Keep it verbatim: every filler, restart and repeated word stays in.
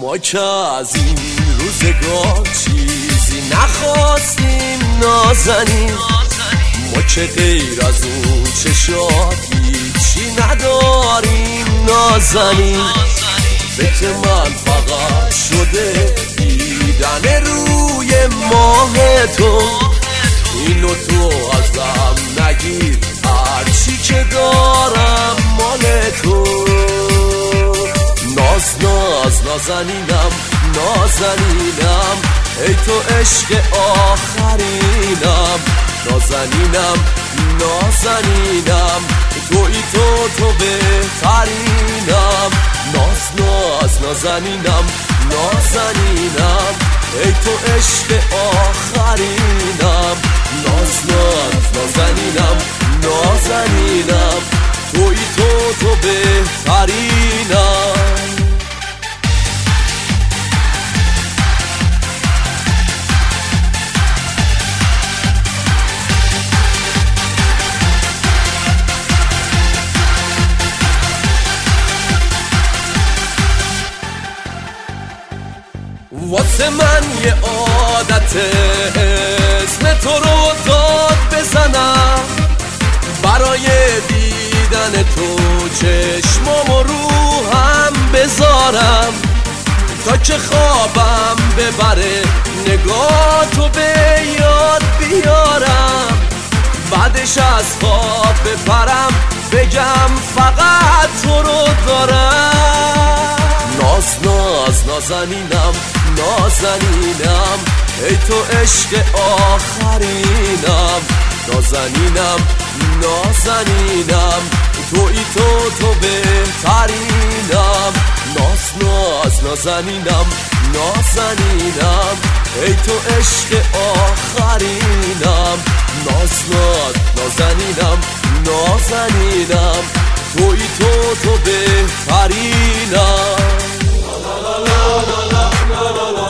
ما که از این روزگار چیزی نخواستیم نازنین، ما که غیر از اون چشات هیچی نداریم نازنین. فکر من فقط شده دیدن روی ماه تو، اینو تو ازم نگیر هرچی که دارم مال تو. ناز ناز نازنینم نازنینم ای تو عشق آخرینم، نازنینم نازنینم توی تو تو بهترینم. ناز ناز نازنینم نازنینم ای تو عشق آخرینم، ناز ناز نازنینم نازنینم توی تو تو بهترینم. واسه من یه عادته اسم تو رو داد بزنم، برای دیدن تو چشمام رو هم بذارم، تا که خوابم ببره نگاه تو به یاد بیارم. بعدش از خواب بپرم بگم فقط تو رو دارم. ناز ناز نازنینم نازنینم ای تو عشق آخرینم، نازنینم نازنینم توی تو تو بهترینم. ناز ناز نازنینم نازنینم ای تو عشق آخرینم، ناز ناز نازنینم نازنینم توی تو تو بهترینم. La la la la la la la la.